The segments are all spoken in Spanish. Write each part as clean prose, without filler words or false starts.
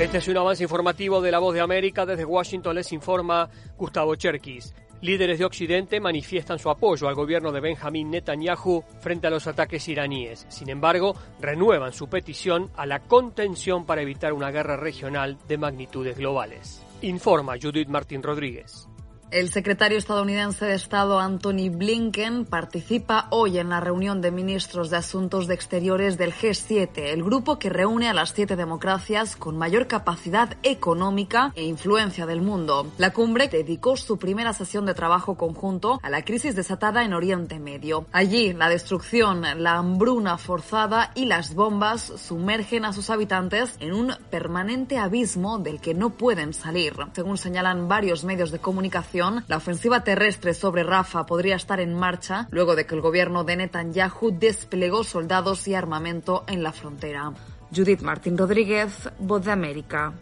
Este es un avance informativo de La Voz de América. Desde Washington les informa Gustavo Cherkis. Líderes de Occidente manifiestan su apoyo al gobierno de Benjamín Netanyahu frente a los ataques iraníes. Sin embargo, renuevan su petición a la contención para evitar una guerra regional de magnitudes globales. Informa Judith Martín Rodríguez. El secretario estadounidense de Estado Antony Blinken participa hoy en la reunión de ministros de Asuntos de Exteriores del G7, el grupo que reúne a las 7 democracias con mayor capacidad económica e influencia del mundo. La cumbre dedicó su primera sesión de trabajo conjunto a la crisis desatada en Oriente Medio. Allí, la destrucción, la hambruna forzada y las bombas sumergen a sus habitantes en un permanente abismo del que no pueden salir. Según señalan varios medios de comunicación, la ofensiva terrestre sobre Rafah podría estar en marcha luego de que el gobierno de Netanyahu desplegó soldados y armamento en la frontera. Judith Martín Rodríguez, Voz de América.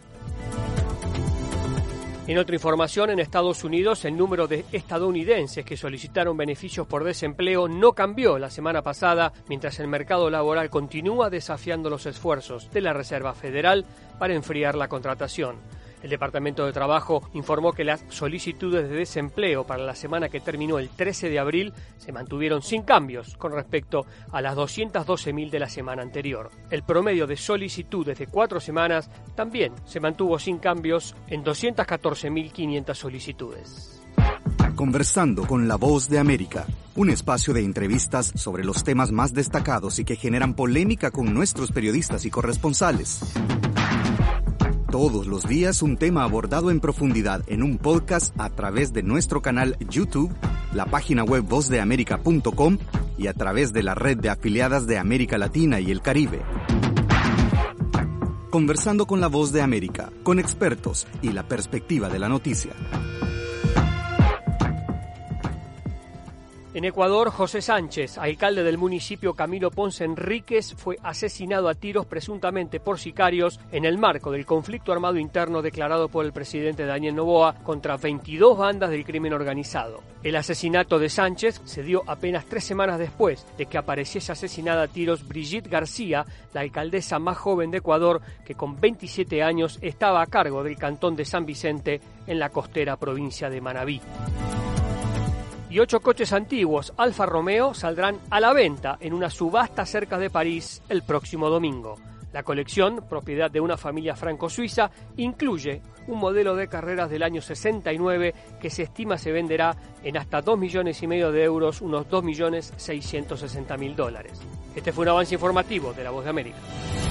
En otra información, en Estados Unidos, el número de estadounidenses que solicitaron beneficios por desempleo no cambió la semana pasada, mientras el mercado laboral continúa desafiando los esfuerzos de la Reserva Federal para enfriar la contratación. El Departamento de Trabajo informó que las solicitudes de desempleo para la semana que terminó el 13 de abril se mantuvieron sin cambios con respecto a las 212.000 de la semana anterior. El promedio de solicitudes de 4 semanas también se mantuvo sin cambios en 214.500 solicitudes. Conversando con La Voz de América, un espacio de entrevistas sobre los temas más destacados y que generan polémica con nuestros periodistas y corresponsales. Todos los días un tema abordado en profundidad en un podcast a través de nuestro canal YouTube, la página web vozdeamerica.com y a través de la red de afiliadas de América Latina y el Caribe. Conversando con La Voz de América, con expertos y la perspectiva de la noticia. En Ecuador, José Sánchez, alcalde del municipio Camilo Ponce Enríquez, fue asesinado a tiros presuntamente por sicarios en el marco del conflicto armado interno declarado por el presidente Daniel Noboa contra 22 bandas del crimen organizado. El asesinato de Sánchez se dio apenas 3 semanas después de que apareciese asesinada a tiros Brigitte García, la alcaldesa más joven de Ecuador, que con 27 años estaba a cargo del cantón de San Vicente en la costera provincia de Manabí. Y 8 coches antiguos Alfa Romeo saldrán a la venta en una subasta cerca de París el próximo domingo. La colección, propiedad de una familia franco-suiza, incluye un modelo de carreras del año 69 que se estima se venderá en hasta 2,5 millones de euros, unos $2.660.000. Este fue un avance informativo de La Voz de América.